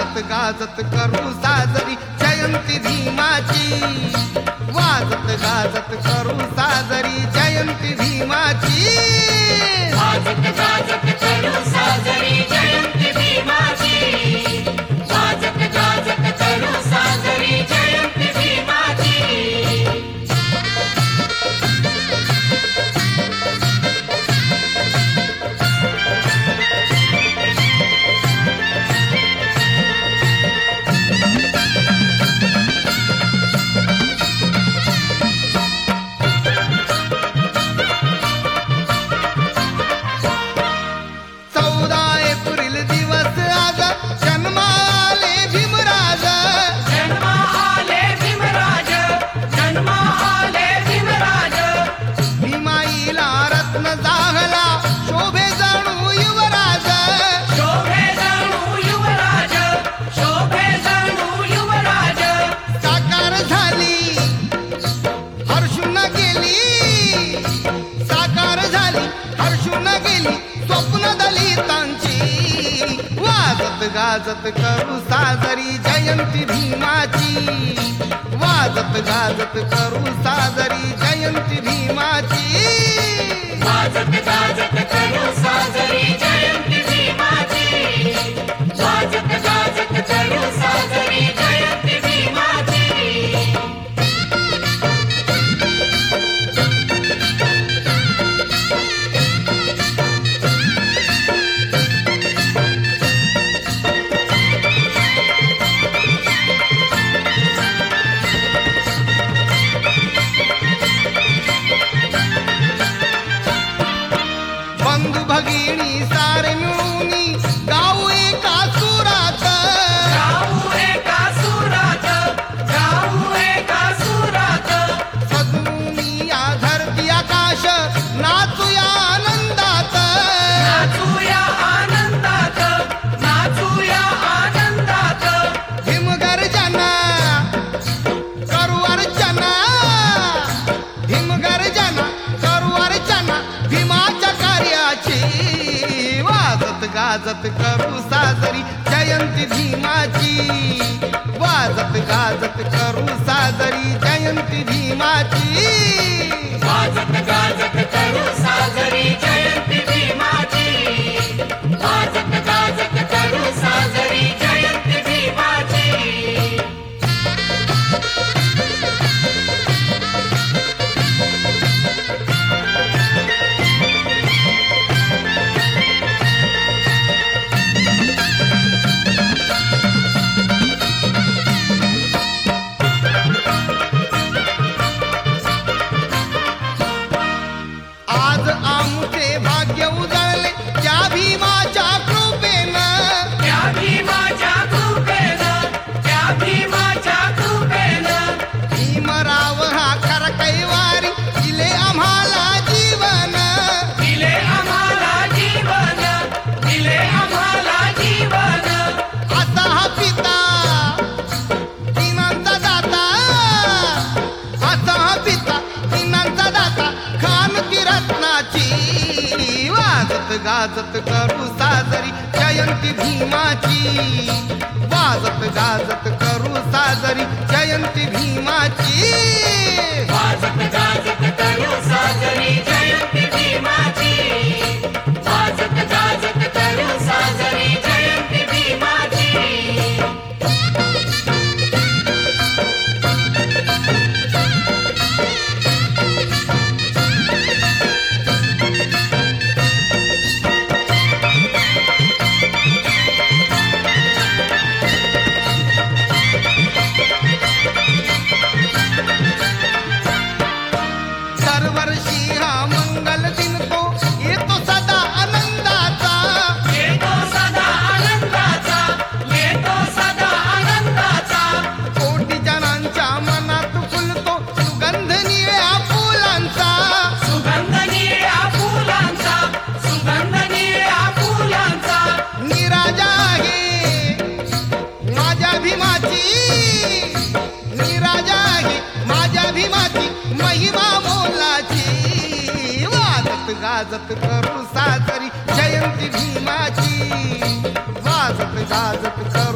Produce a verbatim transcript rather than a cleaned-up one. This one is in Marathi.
वाजत गाजत करू साजरी जयंती भीमाची, वाजत गाजत करू साजरी जयंती भीमाची, वाजत गाजत करू साजरी जयंती भीमाची, वाजत गाजत करू साजरी जयंती भीमाची. चौदा एप्रिल दिवस आज जन्माले भीमराज, जन्मा आले भीमराज, जन्मा आले भीमराज. भीमाईला रत्न जाहला शोभे जणू युवराज, शोभे जणू युवराज, शोभे जणू युवराज. साकार झाली हर्षून गेली, साकार झाली हर्षून गेली स्वप्न दलितांची, वाजत गाजत करू साजरी जयंती भीमाची, वाजत गाजत करू साजरी जयंती भीमाची, वाजत गाजत करू साजरी जयंती भीमाची, वाजत गाजत करू साजरी जयंती भीमाची. बंधू भगिनी सारे मिळूनी गाऊ एका सुरात, गाऊ एका सुरात, गाऊ एका सुरात. सजूनी या धरती आकाश नाचूया आनंदात, नाचूया आनंदात, नाचूया आनंदात. भीमगर्जना करू अर्चना, भीमगर्जना करू अर्चना भीमाच्या कार्याची, वाजत गाजत करू साजरी जयंती भीमाची, वाजत गाजत करू साजरी जयंती भीमाची, वाजत गाजत करू साजरी जयंती भीमाची, वाजत गाजत करू साजरी जयंती भीमाची. आज आमचे भाग्य उजळले त्या भीमाच्या कृपेनं, त्या भीमाच्या कृपेनं, त्या भीमाच्या कृपेनं. भीमराव हा खरा कैवारी दिले आम्हाला जीवन, दिले आम्हाला जीवन, दिले आम्हाला जीवन. असा हा पिता दिनांचा दाता, असा हा पिता दिनांचा दाता खानती रत्नाची, वाजत गाजत करू साजरी जयंती भीमाची, वाजत गाजत करू साजरी जयंती भीमाची, वाजत गाजत करू साजरी जयंती भीमाची, वाजत गाजत करू साजरी जयंती भीमाची. दरवर्षी हा मंगल दिन तो येतो सदा आनंदाचा, येतो सदा आनंदाचा, येतो सदा आनंदाचा. कोटी जणांच्या मनात फुलतो सुगंध निळ्या फुलांचा, सुगंध निळ्या फुलांचा, सुगंध निळ्या फुलांचा. निराजा आहे माझ्या भीमाची, निराजा आहे माझ्या भीमाची महिमा मोलाची, वाजत गाजत करू साजरी जयंती भीमाची, वाजत गाजत करू